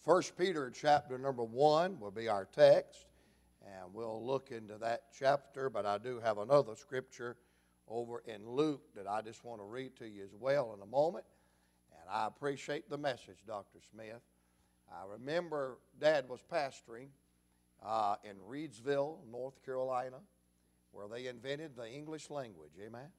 First Peter chapter number 1 will be our text, and we'll look into that chapter, but I do have another scripture over in Luke that I just want to read to you as well in a moment, and I appreciate the message, Dr. Smith. I remember Dad was pastoring in Reidsville, North Carolina, where they invented the English language, amen?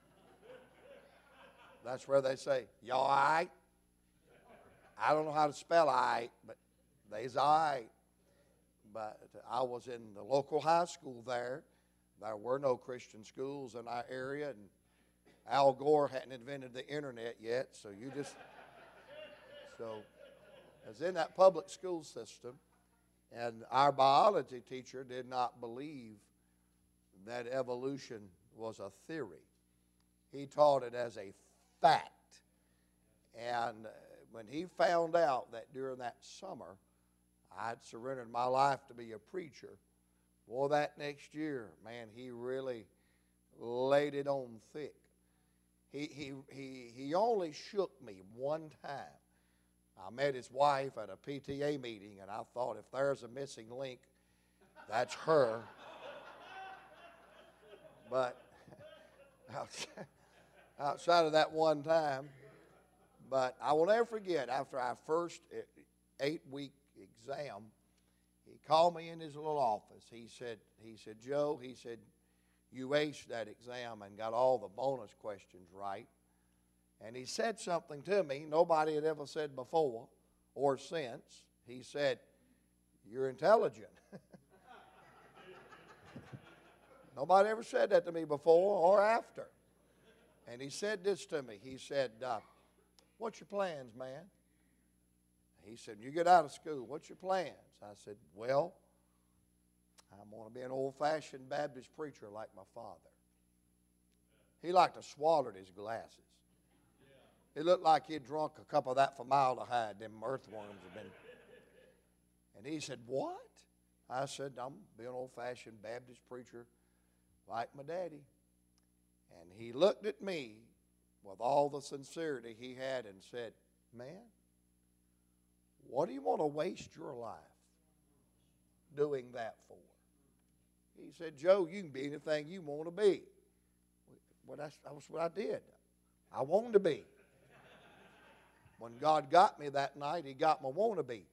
That's where they say, y'all all right? I don't know how to spell "I," but they's all right. But I was in the local high school there. There were no Christian schools in our area, and Al Gore hadn't invented the internet yet, so I was in that public school system, and our biology teacher did not believe that evolution was a theory. He taught it as a fact. And when he found out that during that summer I'd surrendered my life to be a preacher, boy, that next year, man, he really laid it on thick. He only shook me one time. I met his wife at a PTA meeting, and I thought, if there's a missing link, that's her. But outside of that one time, but I will never forget, after our first 8-week exam, he called me in his little office. He said, Joe, he said, you aced that exam and got all the bonus questions right. And he said something to me nobody had ever said before or since. He said, you're intelligent. Nobody ever said that to me before or after. And he said this to me. He said, what's your plans, man? He said, you get out of school, what's your plans? I said, well, I'm going to be an old-fashioned Baptist preacher like my father. He liked to swallow his glasses. It looked like he'd drunk a cup of that formaldehyde, them earthworms had been. And he said, what? I said, I'm going to be an old-fashioned Baptist preacher like my daddy. And he looked at me with all the sincerity he had and said, man, what do you want to waste your life doing that for? He said, Joe, you can be anything you want to be. Well, that was what I did. I wanted to be. When God got me that night, he got my want-to-be.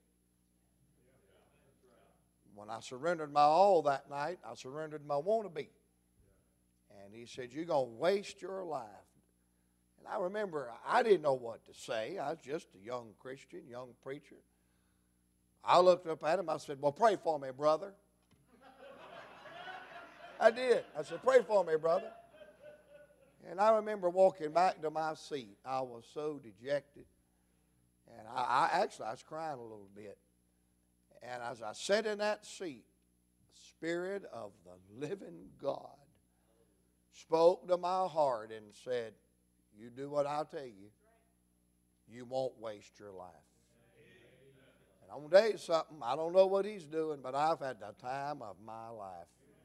When I surrendered my all that night, I surrendered my want-to-be. And he said, you're going to waste your life. And I remember I didn't know what to say. I was just a young Christian, young preacher. I looked up at him. I said, well, pray for me, brother. I did. I said, pray for me, brother. And I remember walking back to my seat. I was so dejected. And I was crying a little bit. And as I sat in that seat, the Spirit of the living God spoke to my heart and said, you do what I'll tell you, you won't waste your life. And I'm going to tell you something, I don't know what he's doing, but I've had the time of my life.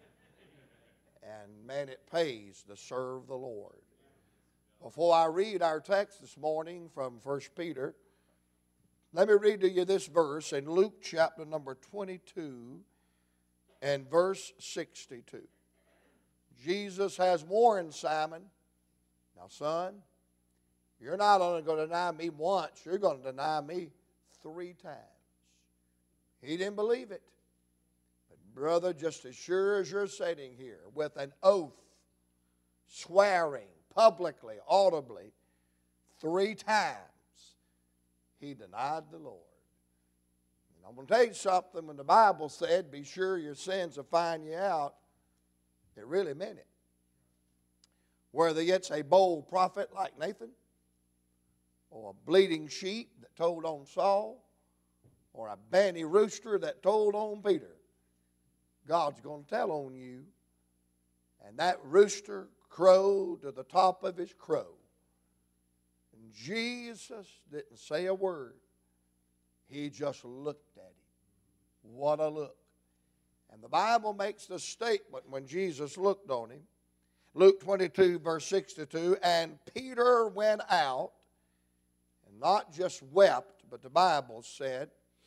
And man, it pays to serve the Lord. Before I read our text this morning from 1 Peter, let me read to you this verse in Luke chapter number 22 and verse 62. Jesus has warned Simon, now son, you're not only going to deny me once, you're going to deny me 3 times. He didn't believe it. But brother, just as sure as you're sitting here with an oath, swearing publicly, audibly, 3 times, he denied the Lord. And I'm going to tell you something. When the Bible said, be sure your sins will find you out, it really meant it. Whether it's a bold prophet like Nathan, or a bleating sheep that told on Saul, or a banny rooster that told on Peter, God's going to tell on you. And that rooster crowed to the top of his crow. And Jesus didn't say a word. He just looked at him. What a look. And the Bible makes the statement when Jesus looked on him. Luke 22, verse 62, and Peter went out and not just wept, but the Bible said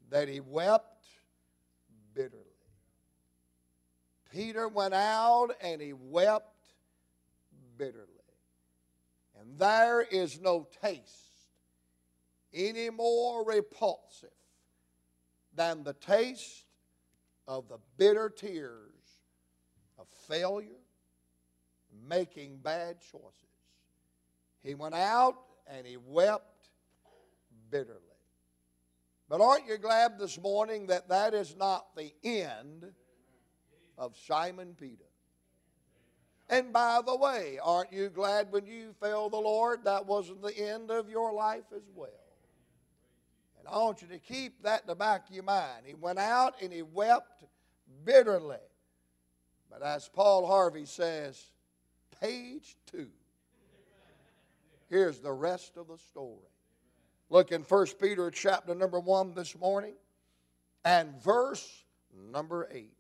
that he wept bitterly. Peter went out and he wept bitterly. And there is no taste any more repulsive than the taste of the bitter tears of failure, making bad choices. He went out and he wept bitterly. But aren't you glad this morning that that is not the end of Simon Peter? And by the way, aren't you glad when you failed the Lord that wasn't the end of your life as well? And I want you to keep that in the back of your mind. He went out and he wept bitterly. But as Paul Harvey says, page 2. Here's the rest of the story. Look in 1 Peter chapter number 1 this morning and verse number 8.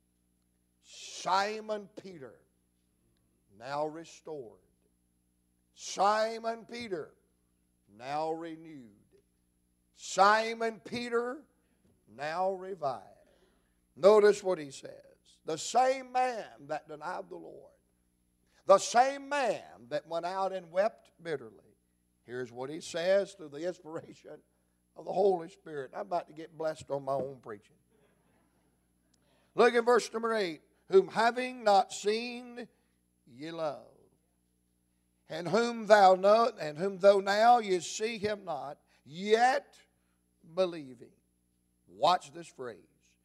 Simon Peter, now restored. Simon Peter, now renewed. Simon Peter, now revived. Notice what he says. The same man that denied the Lord. The same man that went out and wept bitterly. Here's what he says through the inspiration of the Holy Spirit. I'm about to get blessed on my own preaching. Look at verse number 8. Whom having not seen ye love, and whom though now ye see him not, yet believing. Watch this phrase.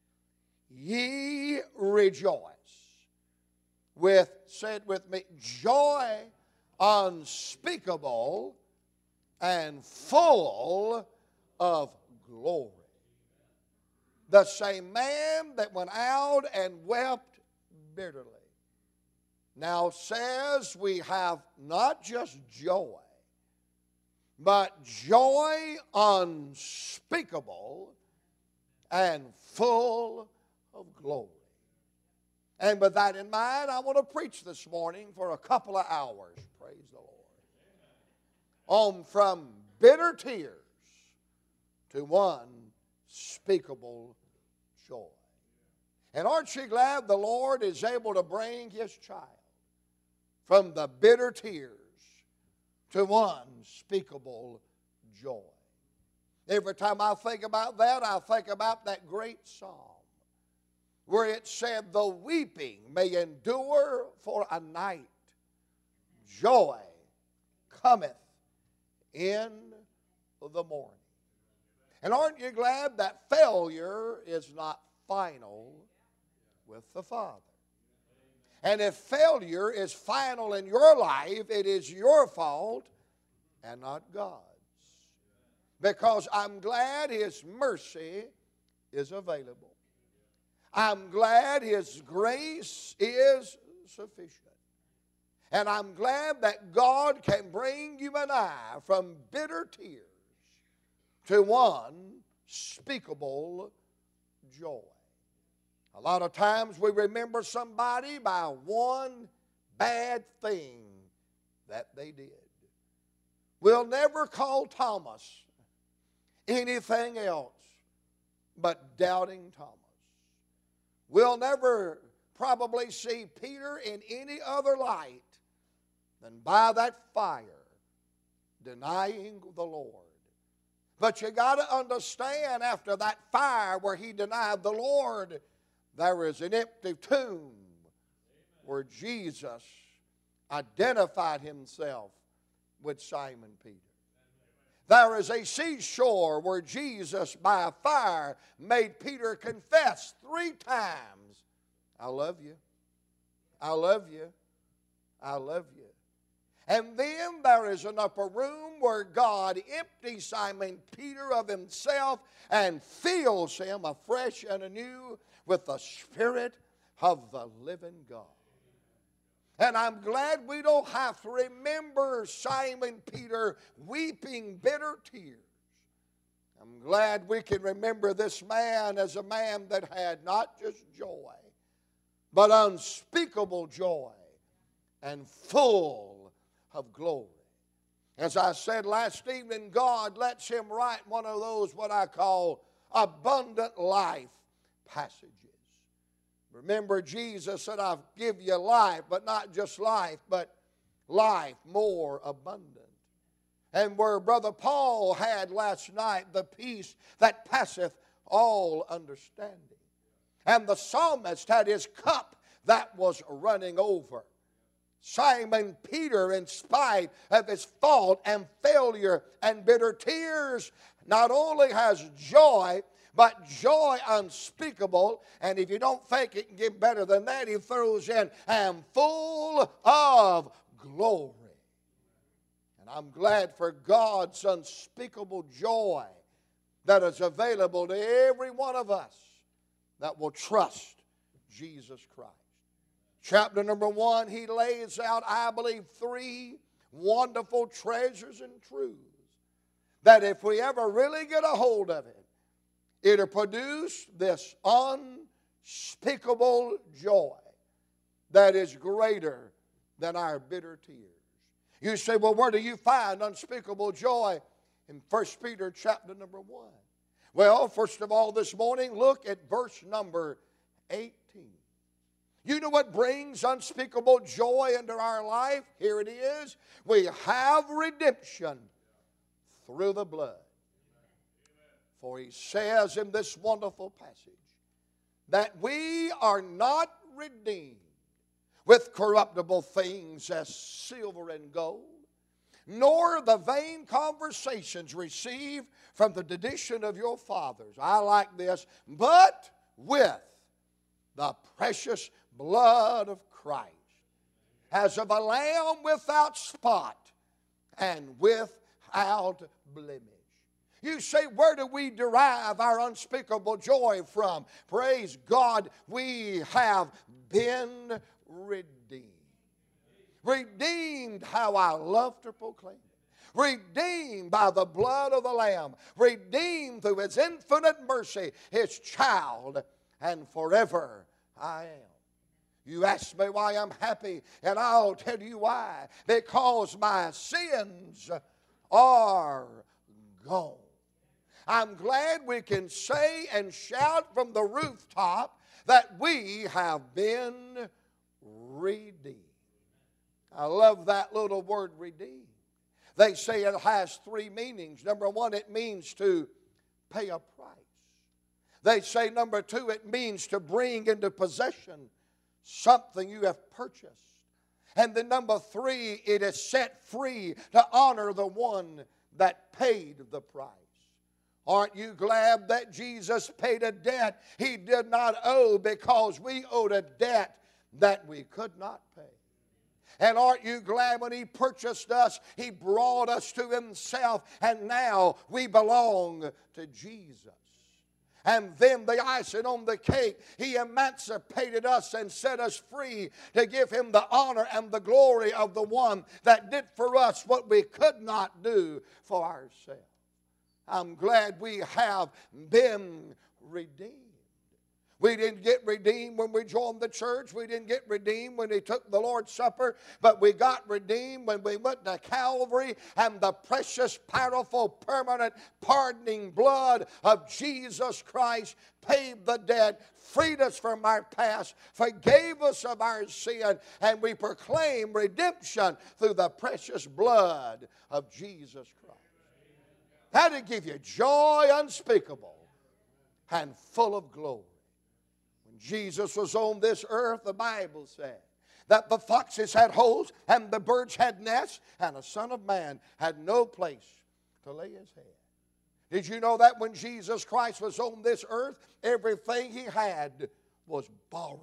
Ye rejoice with, say it with me, joy unspeakable and full of glory. The same man that went out and wept bitterly now says we have not just joy, but joy unspeakable and full of glory. And with that in mind, I want to preach this morning for a couple of hours, praise the Lord, on from bitter tears to unspeakable joy. And aren't you glad the Lord is able to bring His child from the bitter tears to unspeakable joy? Every time I think about that, I think about that great psalm where it said, the weeping may endure for a night, joy cometh in the morning. And aren't you glad that failure is not final with the Father? And if failure is final in your life, it is your fault and not God's. Because I'm glad His mercy is available. I'm glad His grace is sufficient. And I'm glad that God can bring you and I from bitter tears to unspeakable joy. A lot of times we remember somebody by one bad thing that they did. We'll never call Thomas anything else but doubting Thomas. We'll never probably see Peter in any other light than by that fire denying the Lord. But you got to understand, after that fire where he denied the Lord, there is an empty tomb where Jesus identified himself with Simon Peter. There is a seashore where Jesus, by a fire, made Peter confess 3 times, I love you, I love you, I love you. And then there is an upper room where God empties Simon Peter of himself and fills him afresh and anew with the Spirit of the living God. And I'm glad we don't have to remember Simon Peter weeping bitter tears. I'm glad we can remember this man as a man that had not just joy, but unspeakable joy and full of glory. As I said last evening, God lets him write one of those what I call abundant life passages. Remember, Jesus said, I'll give you life, but not just life, but life more abundant. And where Brother Paul had last night, the peace that passeth all understanding. And the psalmist had his cup that was running over. Simon Peter, in spite of his fault and failure and bitter tears, not only has joy, but joy unspeakable. And if you don't think it can get better than that, he throws in, "am full of glory." And I'm glad for God's unspeakable joy that is available to every one of us that will trust Jesus Christ. Chapter number 1, he lays out, I believe, 3 wonderful treasures and truths that if we ever really get a hold of it, it'll produce this unspeakable joy that is greater than our bitter tears. You say, well, where do you find unspeakable joy? In 1 Peter chapter number 1. Well, first of all, this morning, look at verse number 18. You know what brings unspeakable joy into our life? Here it is. We have redemption through the blood. For he says in this wonderful passage that we are not redeemed with corruptible things as silver and gold, nor the vain conversations received from the tradition of your fathers. I like this. But with the precious blood of Christ, as of a lamb without spot and without blemish. You say, where do we derive our unspeakable joy from? Praise God, we have been redeemed. Redeemed, how I love to proclaim it. Redeemed by the blood of the Lamb. Redeemed through His infinite mercy, His child, and forever I am. You ask me why I'm happy, and I'll tell you why. Because my sins are gone. I'm glad we can say and shout from the rooftop that we have been redeemed. I love that little word, redeemed. They say it has 3 meanings. Number 1, it means to pay a price. They say, number 2, it means to bring into possession something you have purchased. And then number 3, it is set free to honor the one that paid the price. Aren't you glad that Jesus paid a debt He did not owe because we owed a debt that we could not pay? And aren't you glad when He purchased us, He brought us to Himself, and now we belong to Jesus. And then the icing on the cake, He emancipated us and set us free to give Him the honor and the glory of the one that did for us what we could not do for ourselves. I'm glad we have been redeemed. We didn't get redeemed when we joined the church. We didn't get redeemed when we took the Lord's Supper. But we got redeemed when we went to Calvary, and the precious, powerful, permanent, pardoning blood of Jesus Christ paid the debt, freed us from our past, forgave us of our sin, and we proclaim redemption through the precious blood of Jesus Christ. That'll give you joy unspeakable and full of glory. Jesus was on this earth, the Bible said that the foxes had holes and the birds had nests, and the Son of Man had no place to lay His head. Did you know that when Jesus Christ was on this earth, everything He had was borrowed?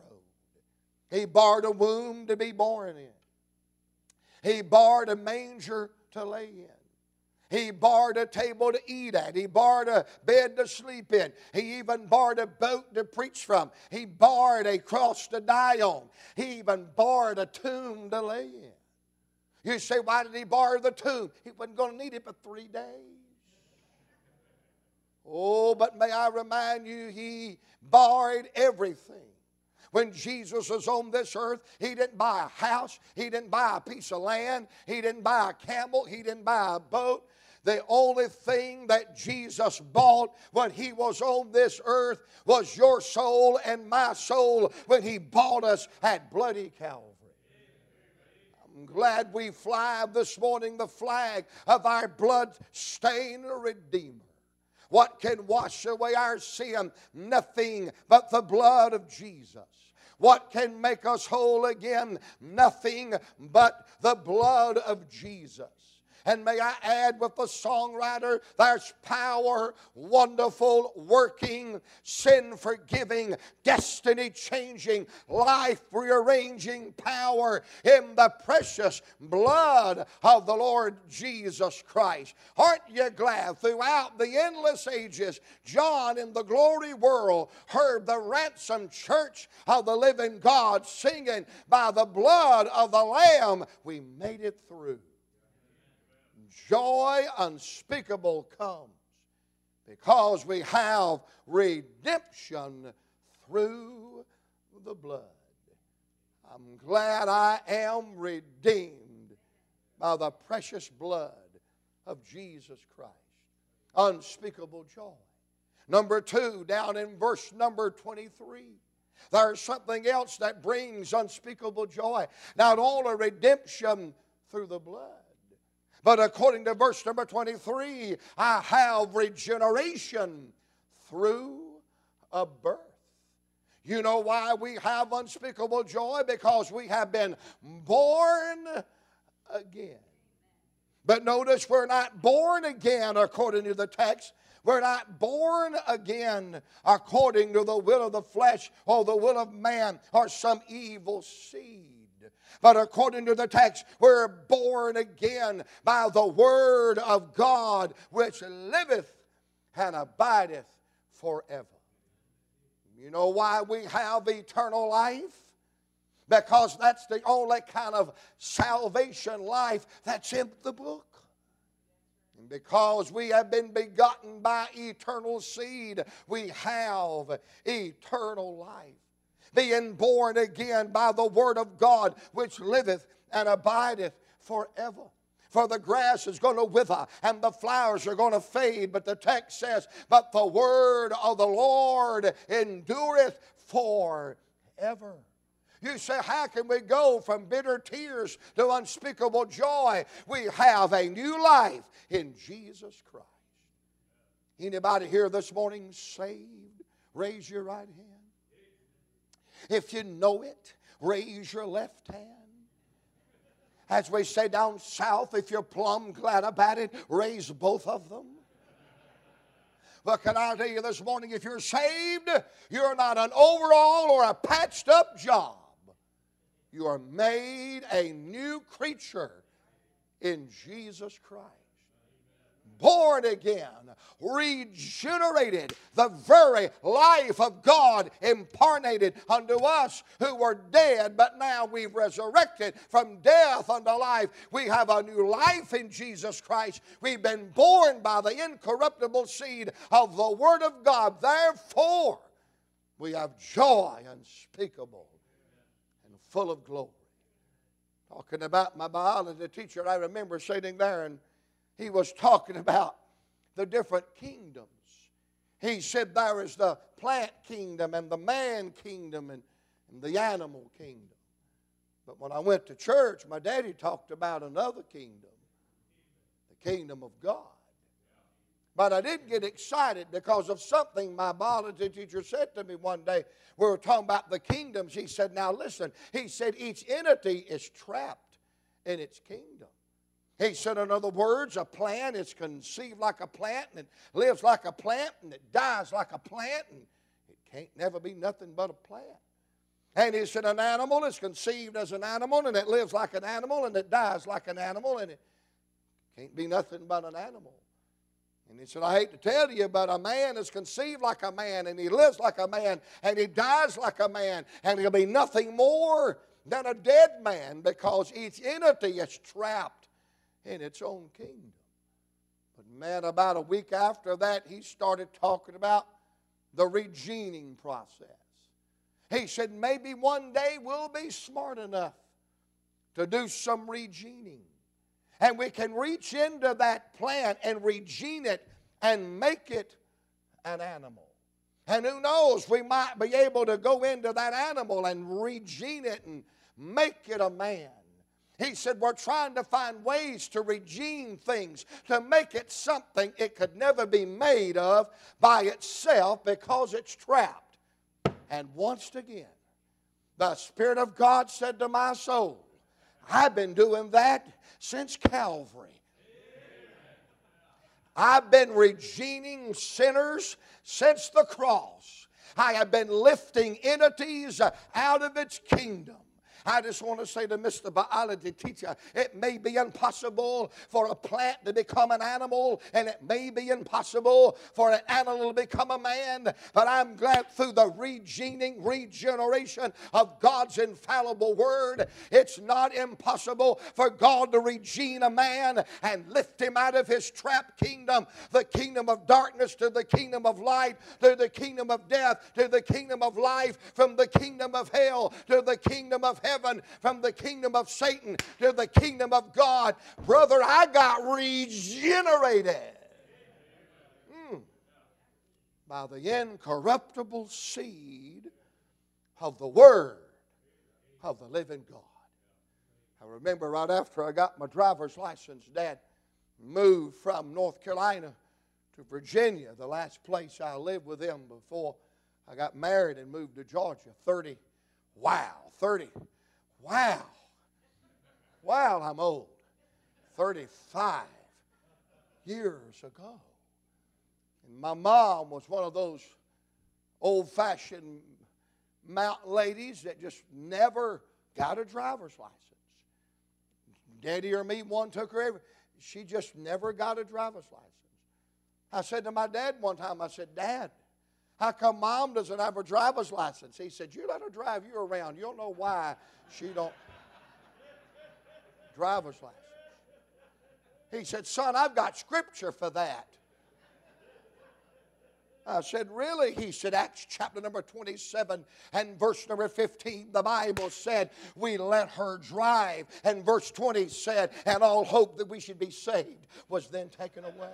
He borrowed a womb to be born in. He borrowed a manger to lay in. He borrowed a table to eat at. He borrowed a bed to sleep in. He even borrowed a boat to preach from. He borrowed a cross to die on. He even borrowed a tomb to lay in. You say, why did He borrow the tomb? He wasn't going to need it for 3 days. Oh, but may I remind you, He borrowed everything. When Jesus was on this earth, He didn't buy a house. He didn't buy a piece of land. He didn't buy a camel. He didn't buy a boat. The only thing that Jesus bought when He was on this earth was your soul and my soul when He bought us at bloody Calvary. I'm glad we fly this morning the flag of our blood-stained Redeemer. What can wash away our sin? Nothing but the blood of Jesus. What can make us whole again? Nothing but the blood of Jesus. And may I add with the songwriter, there's power, wonderful, working, sin-forgiving, destiny-changing, life-rearranging power in the precious blood of the Lord Jesus Christ. Aren't you glad? Throughout the endless ages, John in the glory world heard the ransomed church of the living God singing, by the blood of the Lamb we made it through. Joy unspeakable comes because we have redemption through the blood. I'm glad I am redeemed by the precious blood of Jesus Christ. Unspeakable joy. Number 2, down in verse number 23. There's something else that brings unspeakable joy. Not only redemption through the blood, but according to verse number 23, I have regeneration through a birth. You know why we have unspeakable joy? Because we have been born again. But notice we're not born again according to the text. We're not born again according to the will of the flesh or the will of man or some evil seed. But according to the text, we're born again by the Word of God, which liveth and abideth forever. You know why we have eternal life? Because that's the only kind of salvation life that's in the book. And because we have been begotten by eternal seed, we have eternal life. Being born again by the Word of God, which liveth and abideth forever. For the grass is going to wither and the flowers are going to fade, but the text says, but the word of the Lord endureth forever. You say, how can we go from bitter tears to unspeakable joy? We have a new life in Jesus Christ. Anybody here this morning saved? Raise your right hand. If you know it, raise your left hand. As we say down south, if you're plumb glad about it, raise both of them. But can I tell you this morning, if you're saved, you're not an overall or a patched up job. You are made a new creature in Jesus Christ. Born again, regenerated, the very life of God imparted unto us who were dead, but now we've resurrected from death unto life. We have a new life in Jesus Christ. We've been born by the incorruptible seed of the Word of God. Therefore, we have joy unspeakable and full of glory. Talking about my biology teacher, I remember sitting there and he was talking about the different kingdoms. He said there is the plant kingdom and the man kingdom and the animal kingdom. But when I went to church, my daddy talked about another kingdom, the kingdom of God. But I didn't get excited because of something my biology teacher said to me one day. We were talking about the kingdoms. He said, now listen, he said each entity is trapped in its kingdom. He said, in other words, a plant is conceived like a plant, and it lives like a plant, and it dies like a plant, and it can't never be nothing but a plant. And he said, an animal is conceived as an animal, and it lives like an animal, and it dies like an animal, and it can't be nothing but an animal. And he said, I hate to tell you, but a man is conceived like a man, and he lives like a man, and he dies like a man, and he'll be nothing more than a dead man, because each entity is trapped in its own kingdom. But man, about a week after that, he started talking about the regening process. He said, maybe one day we'll be smart enough to do some regening. And we can reach into that plant and regene it and make it an animal. And who knows, we might be able to go into that animal and regene it and make it a man. He said we're trying to find ways to regene things, to make it something it could never be made of by itself because it's trapped. And once again, the Spirit of God said to my soul, I've been doing that since Calvary. I've been regening sinners since the cross. I have been lifting entities out of its kingdom. I just want to say to Mr. Biology teacher, it may be impossible for a plant to become an animal, and it may be impossible for an animal to become a man, but I'm glad through the regeneration of God's infallible word, it's not impossible for God to regene a man and lift him out of his trapped kingdom, the kingdom of darkness to the kingdom of light, to the kingdom of death, to the kingdom of life, from the kingdom of hell to the kingdom of heaven, from the kingdom of Satan to the kingdom of God. Brother, I got regenerated by the incorruptible seed of the Word of the living God. I remember right after I got my driver's license, Dad moved from North Carolina to Virginia, the last place I lived with him before I got married and moved to Georgia. 30. Wow, I'm old. 35 years ago. And my mom was one of those old-fashioned mountain ladies that just never got a driver's license. Daddy or me, one took her every. She just never got a driver's license. I said to my dad one time, I said, Dad, how come Mom doesn't have a driver's license? He said, you let her drive you around. You don't know why she don't driver's license. He said, son, I've got scripture for that. I said, really? He said, Acts chapter number 27 and verse number 15, the Bible said, we let her drive. And verse 20 said, and all hope that we should be saved was then taken away.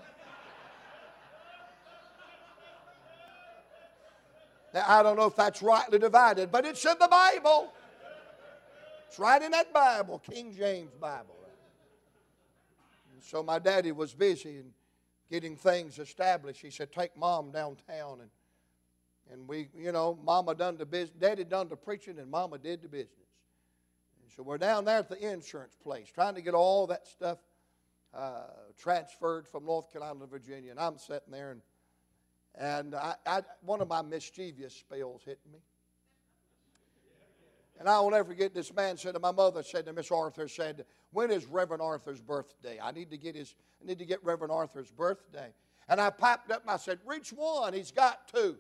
Now, I don't know if that's rightly divided, but it's in the Bible. It's right in that Bible, King James Bible. And so my daddy was busy in getting things established. He said, take Mom downtown. And we, Mama done the business. Daddy done the preaching and Mama did the business. And so we're down there at the insurance place trying to get all that stuff transferred from North Carolina to Virginia. And I'm sitting there and one of my mischievous spells hit me. And I will never forget, this man said to my mother, said to Miss Arthur, said, when is Reverend Arthur's birthday? I need to get Reverend Arthur's birthday. And I piped up and I said, reach one, he's got two.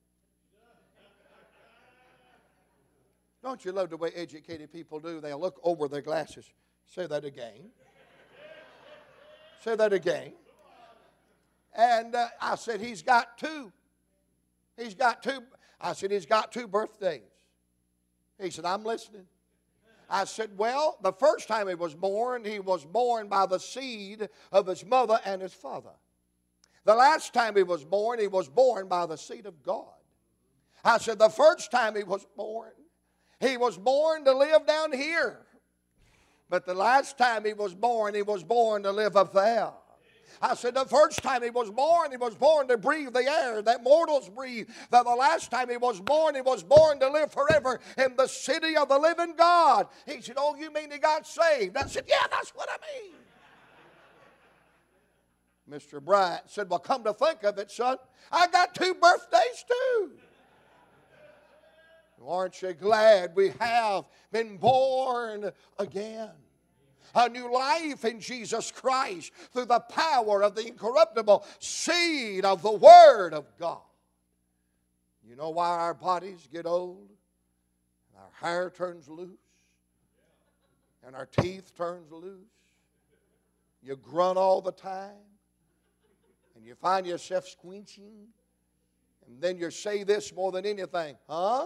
Don't you love the way educated people do? They'll look over their glasses. Say that again. Say that again. And I said, he's got two. He's got two. I said, he's got two birthdays. He said, I'm listening. I said, well, the first time he was born by the seed of his mother and his father. The last time he was born by the seed of God. I said, the first time he was born to live down here. But the last time he was born to live up there. I said the first time he was born to breathe the air that mortals breathe. The last time he was born to live forever in the city of the living God. He said, oh, you mean he got saved? I said, yeah, that's what I mean. Mr. Bryant said, well, come to think of it, son, I got two birthdays too. Aren't you glad we have been born again? A new life in Jesus Christ through the power of the incorruptible seed of the Word of God. You know why our bodies get old? And our hair turns loose. And our teeth turns loose. You grunt all the time. And you find yourself squinching. And then you say this more than anything. Huh?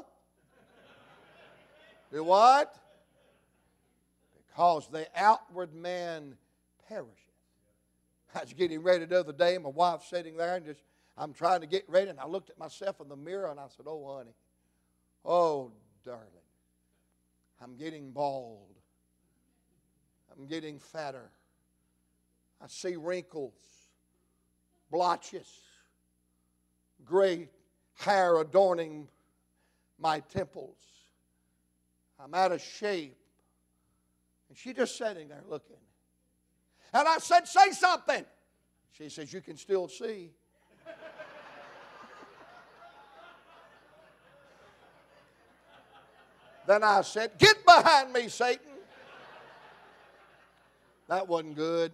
Do what? Because the outward man perisheth. I was getting ready the other day, my wife's sitting there, and I'm trying to get ready, and I looked at myself in the mirror, and I said, oh, honey, oh, darling, I'm getting bald. I'm getting fatter. I see wrinkles, blotches, gray hair adorning my temples. I'm out of shape. And she just sitting there looking. And I said, say something. She says, you can still see. Then I said, get behind me, Satan. That wasn't good.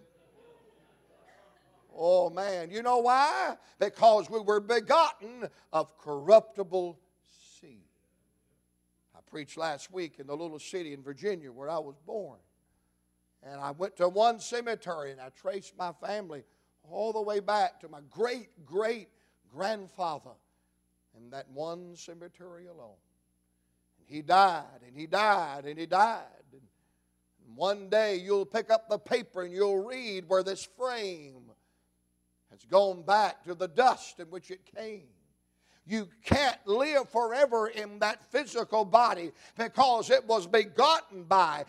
Oh, man. You know why? Because we were begotten of corruptible seed. I preached last week in the little city in Virginia where I was born. And I went to one cemetery and I traced my family all the way back to my great-great-grandfather in that one cemetery alone. And he died, and he died, and he died. And one day you'll pick up the paper and you'll read where this frame has gone back to the dust in which it came. You can't live forever in that physical body because it was begotten by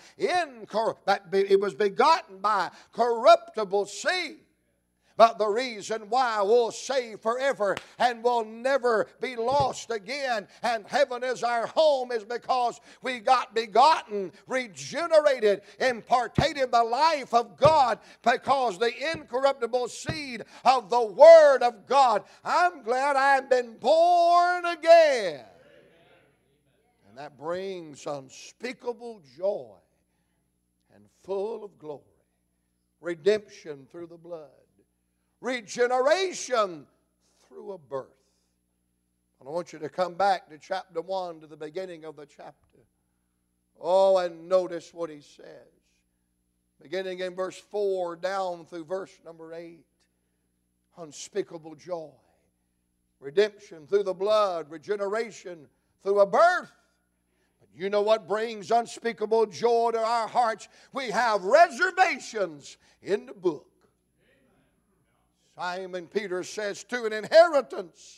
corruptible seed. But the reason why we'll save forever and will never be lost again, and heaven is our home, is because we got begotten, regenerated, imparted the life of God, because the incorruptible seed of the Word of God. I'm glad I've been born again. And that brings unspeakable joy and full of glory. Redemption through the blood. Regeneration through a birth. And I want you to come back to chapter 1, to the beginning of the chapter. Oh, and notice what he says. Beginning in verse 4 down through verse number 8. Unspeakable joy. Redemption through the blood. Regeneration through a birth. But you know what brings unspeakable joy to our hearts? We have reservations in the book. Simon Peter says, to an inheritance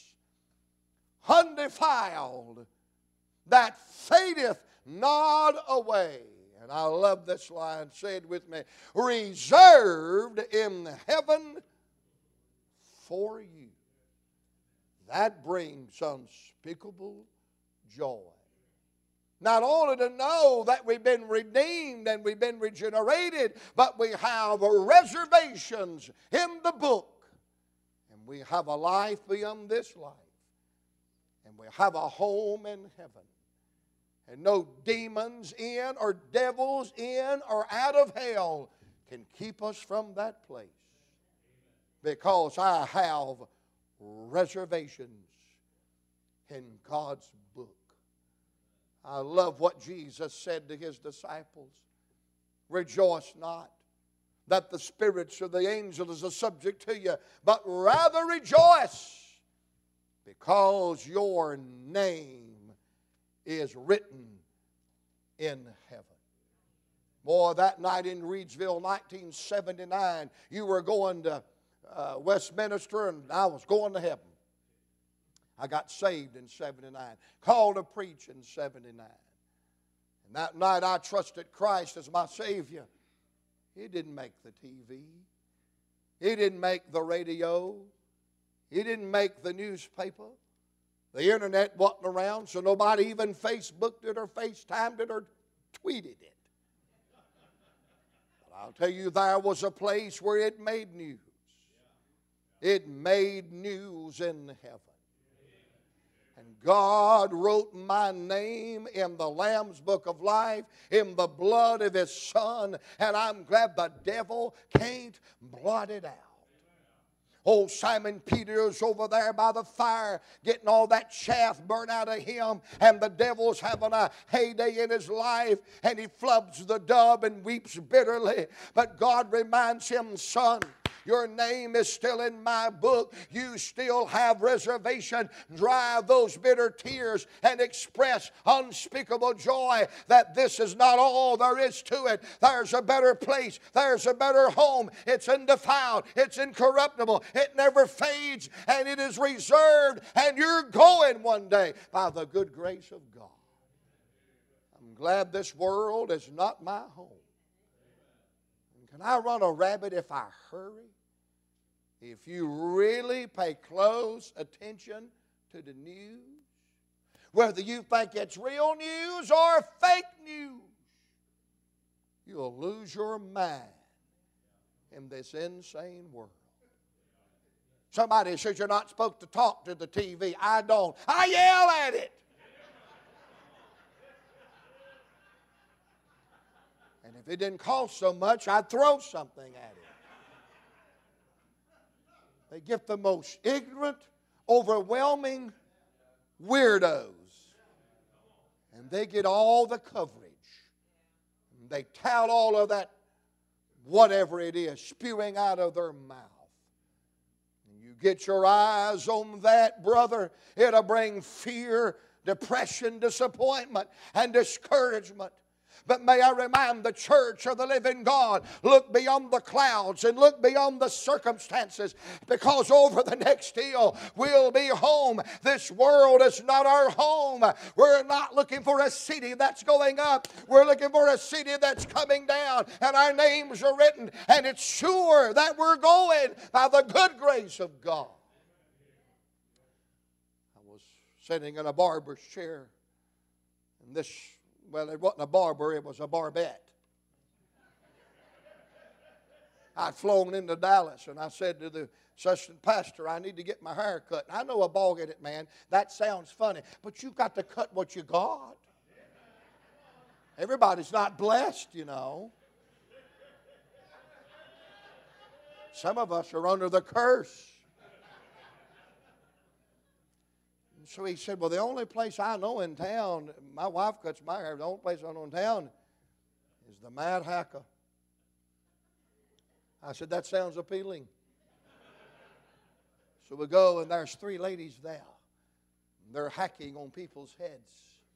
undefiled, that fadeth not away. And I love this line. Say it with me. Reserved in heaven for you. That brings unspeakable joy. Not only to know that we've been redeemed and we've been regenerated, but we have reservations in the book. We have a life beyond this life. And we have a home in heaven. And no demons in or devils in or out of hell can keep us from that place. Because I have reservations in God's book. I love what Jesus said to his disciples. Rejoice not that the spirits or the angels are subject to you, but rather rejoice because your name is written in heaven. Boy, that night in Reidsville, 1979, you were going to Westminster and I was going to heaven. I got saved in 79, called to preach in 79. And that night I trusted Christ as my Savior. He didn't make the TV. He didn't make the radio. He didn't make the newspaper. The internet wasn't around, so nobody even Facebooked it or FaceTimed it or tweeted it. But I'll tell you, there was a place where it made news. It made news in heaven. And God wrote my name in the Lamb's Book of Life, in the blood of His Son, and I'm glad the devil can't blot it out. Old Simon Peter is over there by the fire getting all that chaff burnt out of him, and the devil's having a heyday in his life, and he flubs the dove and weeps bitterly. But God reminds him, son, Your name is still in my book. You still have reservation. Dry those bitter tears and express unspeakable joy that this is not all there is to it. There's a better place. There's a better home. It's undefiled. It's incorruptible. It never fades, and it is reserved, and you're going one day by the good grace of God. I'm glad this world is not my home. Can I run a rabbit if I hurry? If you really pay close attention to the news, whether you think it's real news or fake news, you'll lose your mind in this insane world. Somebody says you're not supposed to talk to the TV. I don't. I yell at it. And if it didn't cost so much, I'd throw something at it. They get the most ignorant, overwhelming weirdos. And they get all the coverage. And they tout all of that, whatever it is, spewing out of their mouth. And you get your eyes on that, brother, it'll bring fear, depression, disappointment, and discouragement. But may I remind the church of the living God, look beyond the clouds and look beyond the circumstances, because over the next hill we'll be home. This world is not our home. We're not looking for a city that's going up. We're looking for a city that's coming down, and our names are written, and it's sure that we're going by the good grace of God. I was sitting in a barber's chair, and this, well, it wasn't a barber, it was a barbette. I'd flown into Dallas, and I said to the assistant pastor, I need to get my hair cut. And I know a bald-headed man, that sounds funny, but you've got to cut what you got. Everybody's not blessed, you know. Some of us are under the curse. So he said, well, the only place I know in town, my wife cuts my hair, the only place I know in town is the Mad Hacker. I said, that sounds appealing. So we go, and there's 3 ladies there. They're hacking on people's heads.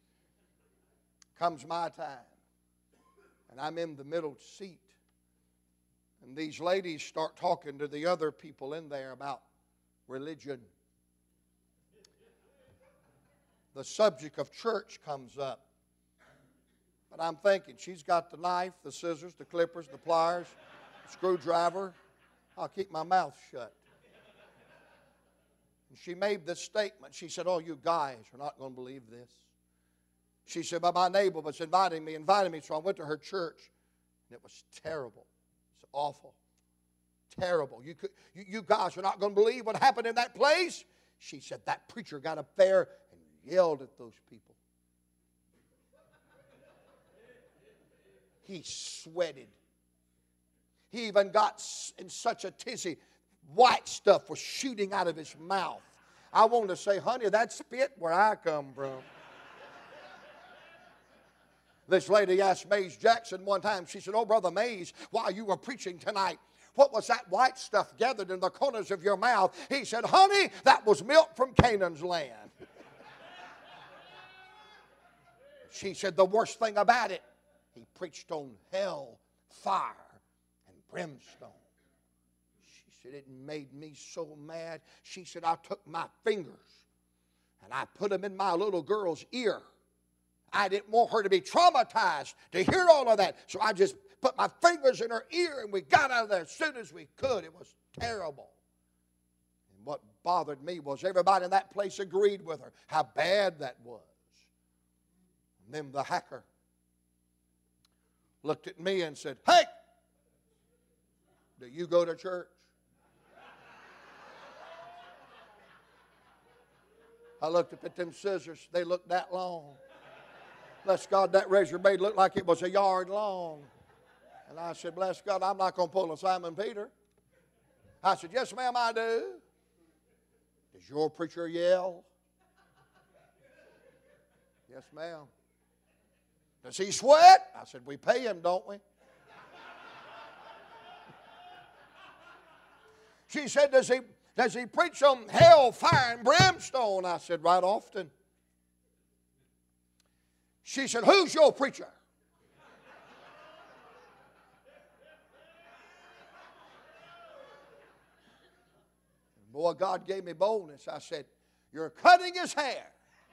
Comes my time, and I'm in the middle seat. And these ladies start talking to the other people in there about religion. The subject of church comes up. But I'm thinking, she's got the knife, the scissors, the clippers, the pliers, the screwdriver. I'll keep my mouth shut. And she made this statement. She said, oh, you guys are not going to believe this. She said, but my neighbor was inviting me, so I went to her church. And it was terrible. It's awful. Terrible. You guys are not going to believe what happened in that place. She said, that preacher got up there and yelled at those people. He sweated. He even got in such a tizzy, white stuff was shooting out of his mouth. I wanted to say, honey, that's spit where I come from. This lady asked Mays Jackson one time, she said, oh, Brother Mays, while you were preaching tonight, what was that white stuff gathered in the corners of your mouth? He said, honey, that was milk from Canaan's land. She said, the worst thing about it, he preached on hell, fire, and brimstone. She said, it made me so mad. She said, I took my fingers and I put them in my little girl's ear. I didn't want her to be traumatized to hear all of that. So I just put my fingers in her ear and we got out of there as soon as we could. It was terrible. And what bothered me was everybody in that place agreed with her, how bad that was. And then the hacker looked at me and said, hey, do you go to church? I looked up at them scissors. They looked that long. Bless God, that razor blade looked like it was a yard long. And I said, bless God, I'm not going to pull a Simon Peter. I said, yes, ma'am, I do. Does your preacher yell? Yes, ma'am. Does he sweat? I said, we pay him, don't we? She said, does he preach on hell, fire, and brimstone? I said, right often. She said, who's your preacher? Boy, God gave me boldness. I said, you're cutting his hair.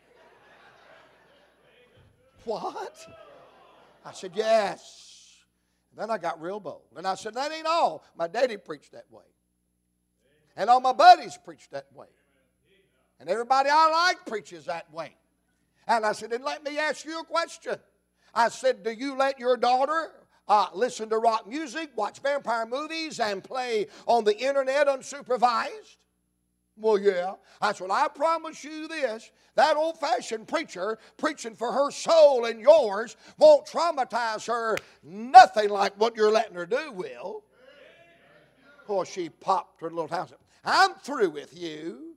What? I said, yes. And then I got real bold. And I said, that ain't all. My daddy preached that way. And all my buddies preached that way. And everybody I like preaches that way. And I said, then let me ask you a question. I said, do you let your daughter listen to rock music, watch vampire movies, and play on the internet unsupervised? Well, yeah. I said, well, I promise you this. That old-fashioned preacher preaching for her soul and yours won't traumatize her nothing like what you're letting her do will. Of course, she popped her little house. I'm through with you.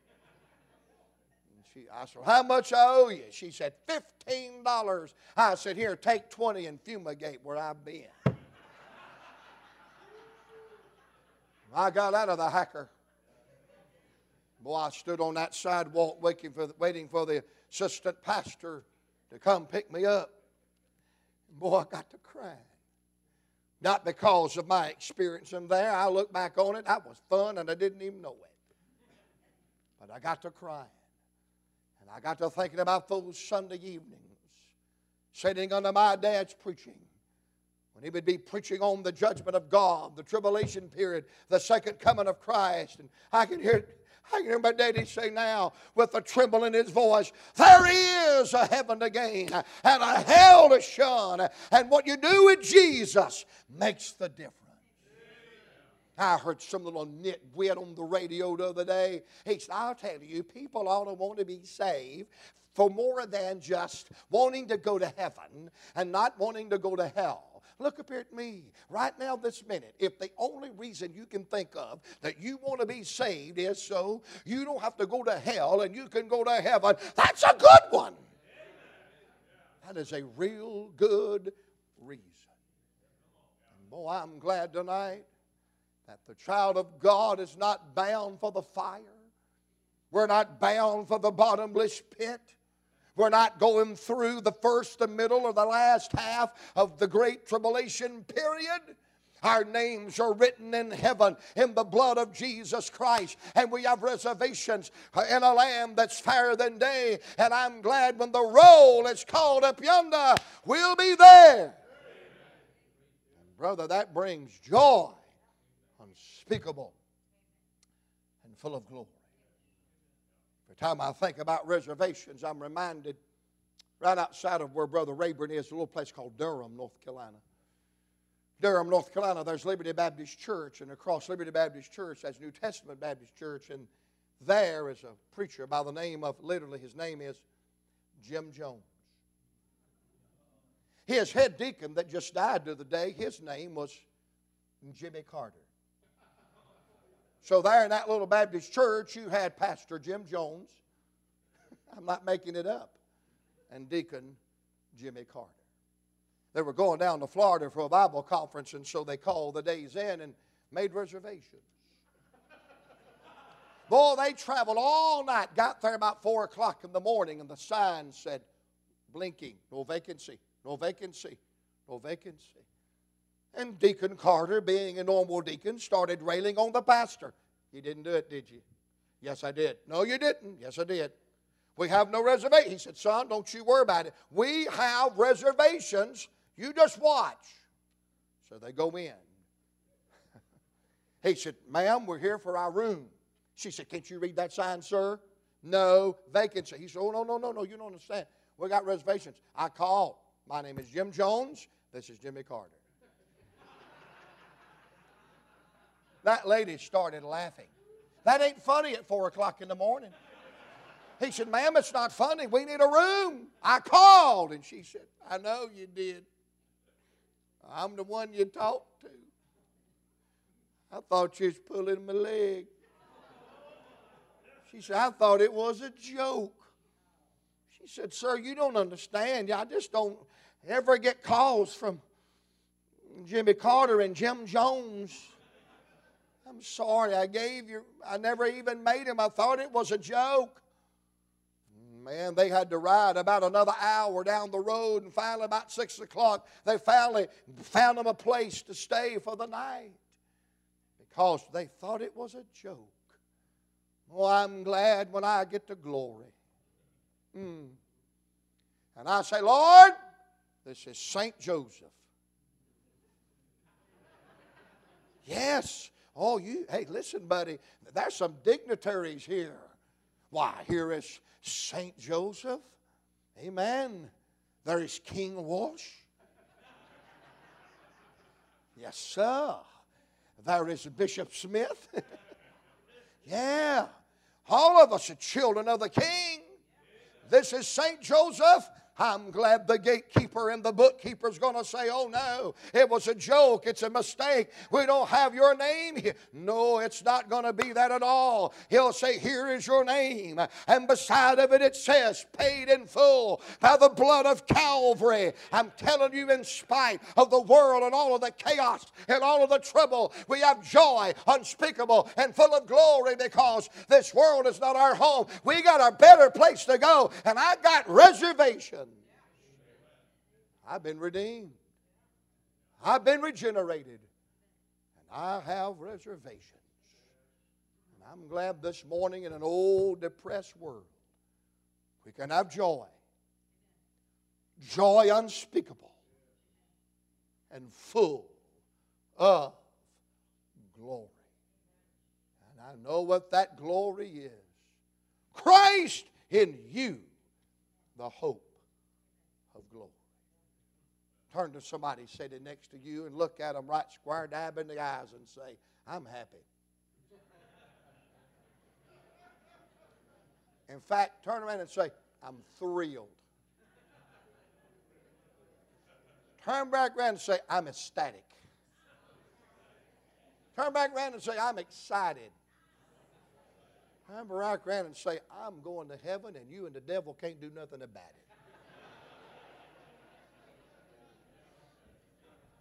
I said, how much I owe you? She said, $15. I said, here, take 20 and fumigate where I've been. I got out of the hacker. Boy, I stood on that sidewalk waiting for the assistant pastor to come pick me up. Boy, I got to crying. Not because of my experience in there. I look back on it, that was fun, and I didn't even know it. But I got to crying. And I got to thinking about those Sunday evenings, sitting under my dad's preaching, when he would be preaching on the judgment of God, the tribulation period, the second coming of Christ. And I can hear my daddy say now with a tremble in his voice, there is a heaven to gain and a hell to shun. And what you do with Jesus makes the difference. I heard some little nitwit on the radio the other day. He said, I'll tell you, people ought to want to be saved for more than just wanting to go to heaven and not wanting to go to hell. Look up here at me right now this minute. If the only reason you can think of that you want to be saved is so you don't have to go to hell and you can go to heaven, that's a good one. That is a real good reason. And boy, I'm glad tonight that the child of God is not bound for the fire. We're not bound for the bottomless pit. We're not going through the first, the middle, or the last half of the great tribulation period. Our names are written in heaven in the blood of Jesus Christ. And we have reservations in a Lamb that's fairer than day. And I'm glad when the roll is called up yonder, we'll be there. And brother, that brings joy unspeakable and full of glory. Every time I think about reservations, I'm reminded right outside of where Brother Rayburn is, a little place called Durham, North Carolina. Durham, North Carolina, there's Liberty Baptist Church, and across Liberty Baptist Church, that's New Testament Baptist Church, and there is a preacher by the name of, literally his name is Jim Jones. His head deacon that just died the other day, his name was Jimmy Carter. So there in that little Baptist church, you had Pastor Jim Jones, I'm not making it up, and Deacon Jimmy Carter. They were going down to Florida for a Bible conference, and so they called the days in and made reservations. Boy, they traveled all night, got there about 4 o'clock in the morning, and the sign said, blinking, no vacancy, no vacancy, no vacancy. And Deacon Carter, being a normal deacon, started railing on the pastor. You didn't do it, did you? Yes, I did. No, you didn't. Yes, I did. We have no reservation. He said, son, don't you worry about it. We have reservations. You just watch. So they go in. He said, ma'am, we're here for our room. She said, can't you read that sign, sir? No, vacancy. He said, oh, no, you don't understand. We got reservations. I called. My name is Jim Jones. This is Jimmy Carter. That lady started laughing. That ain't funny at 4 o'clock in the morning. He said, ma'am, it's not funny. We need a room. I called. And she said, I know you did. I'm the one you talked to. I thought you was pulling my leg. She said, I thought it was a joke. She said, sir, you don't understand. I just don't ever get calls from Jimmy Carter and Jim Jones I'm sorry, I never even made him. I thought it was a joke. Man, they had to ride about another hour down the road, and finally about 6 o'clock, they finally found them a place to stay for the night because they thought it was a joke. Oh, I'm glad when I get to glory. And I say, Lord, this is St. Joseph. Yes. Oh, hey, listen, buddy, there's some dignitaries here. Why, here is St. Joseph. Amen. There is King Walsh. Yes, sir. There is Bishop Smith. Yeah. All of us are children of the King. This is St. Joseph. I'm glad the gatekeeper and the bookkeeper is going to say, oh no, it was a joke, it's a mistake. We don't have your name here. No, it's not going to be that at all. He'll say, here is your name. And beside of it, it says, paid in full by the blood of Calvary. I'm telling you, in spite of the world and all of the chaos and all of the trouble, we have joy unspeakable and full of glory because this world is not our home. We got a better place to go, and I got reservations. I've been redeemed. I've been regenerated. And I have reservations. And I'm glad this morning in an old depressed world we can have joy. Joy unspeakable and full of glory. And I know what that glory is. Christ in you, the hope of glory. Turn to somebody sitting next to you and look at them right square dab in the eyes and say, I'm happy. In fact, turn around and say, I'm thrilled. Turn back around and say, I'm ecstatic. Turn back around and say, I'm excited. Turn back around and say, I'm going to heaven and you and the devil can't do nothing about it.